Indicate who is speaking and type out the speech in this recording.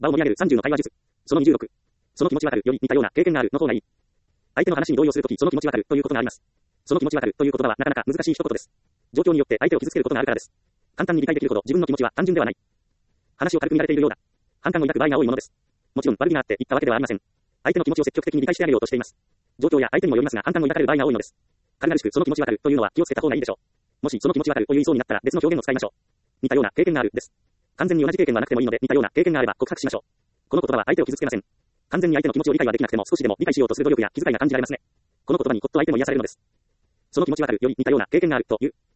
Speaker 1: 場を盛り上げる30の会話術。その26。その気持ちわかるより似たような経験があるの方がいい。相手の話に動揺するとき、その気持ちわかるということがあります。その気持ちわかるという言葉はなかなか難しい一言です。状況によって相手を傷つけることがあるからです。簡単に理解できるほど自分の気持ちは単純ではない。話を軽く見られているようだ。反感を抱く場合が多いものです。もちろん悪気があって言ったわけではありません。相手の気持ちを積極的に理解してあげようとしています。状況や相手にもよりますが反感を抱かれる場合が多いのです。軽々しくその気持ちわかるというのは気をつけた方がいいでしょう。もしその気持ちわかるという言いそうになったら別の表現を使いましょう。似たような経験があるです。完全に同じ経験はなくてもいいので似たような経験があれば告白しましょう。この言葉は相手を傷つけません。完全に相手の気持ちを理解はできなくても少しでも理解しようとする努力や気遣いが感じられますね。この言葉にこっと相手も癒されるのです。その気持ちわかるより似たような経験があるという